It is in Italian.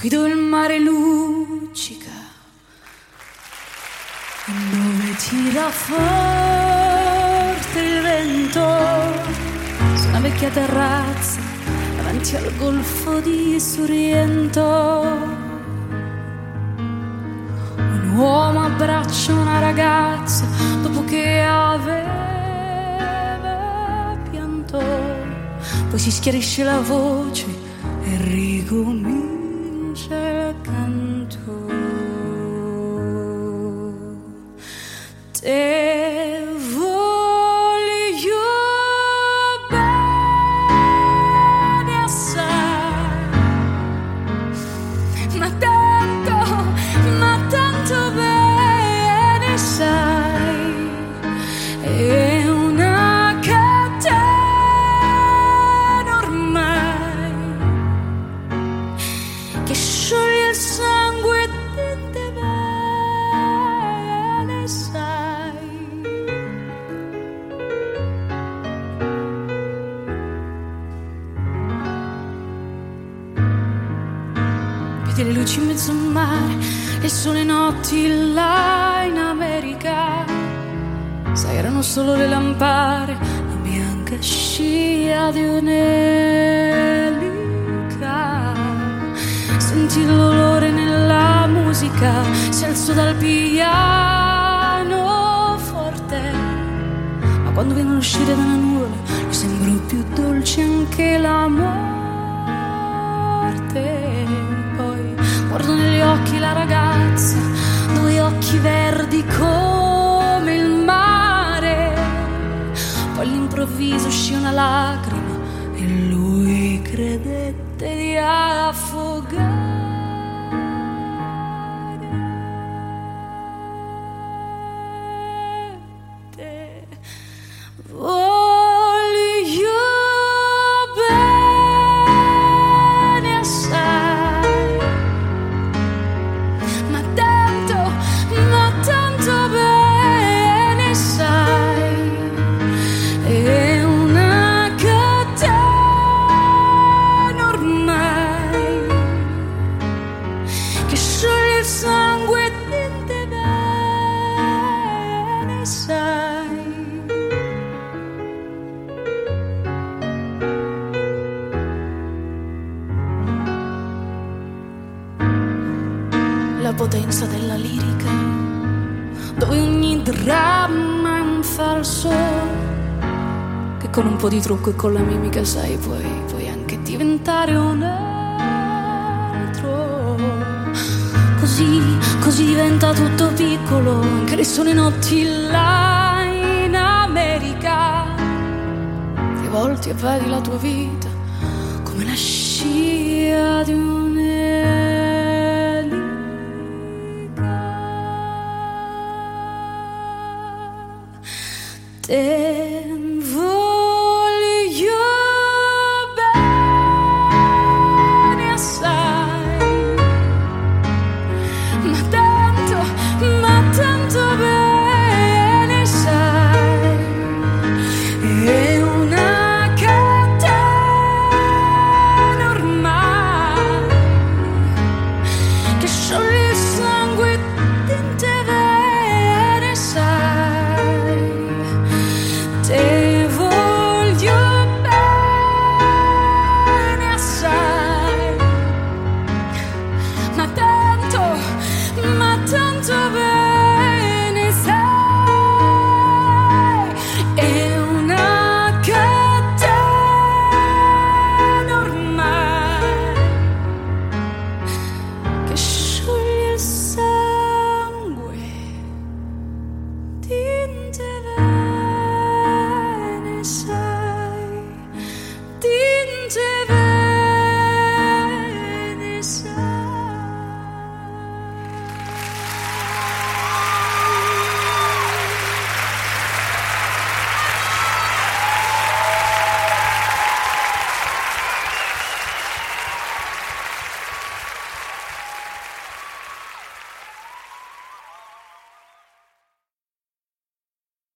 qui dove il mare luccica e dove tira forte il vento su una vecchia terrazza davanti al golfo di Sorrento. Un uomo abbraccia una ragazza dopo che aveva pianto, poi si schiarisce la voce e ricomincia il canto. Te voglio bene assai, ma tanto bene sai, è una catena ormai che scioglie il sangue di te bene sai. Vedi le luci in mezzo al mare e sono le notti là in America. Sai, erano solo le lampare, la bianca scia di un'elica. Senti il dolore nella musica, si alzò dal piano forte, ma quando viene a uscire dalla nuvola gli sembrò più dolce anche la morte. Poi guardo negli occhi la ragazza, due occhi verdi come il mare. Poi all'improvviso uscì una lacrima e lui credette di affogare. Te voglio bene assai, ma tanto bene sai, è una catena ormai che scioglie il sangue di te bene sai. La potenza della lirica, dove ogni dramma è un falso, che con un po' di trucco e con la mimica, sai, puoi anche diventare un altro. Così diventa tutto piccolo, anche le sole notti là in America. Rivolti e vedi la tua vita come la scia di un'elica. Te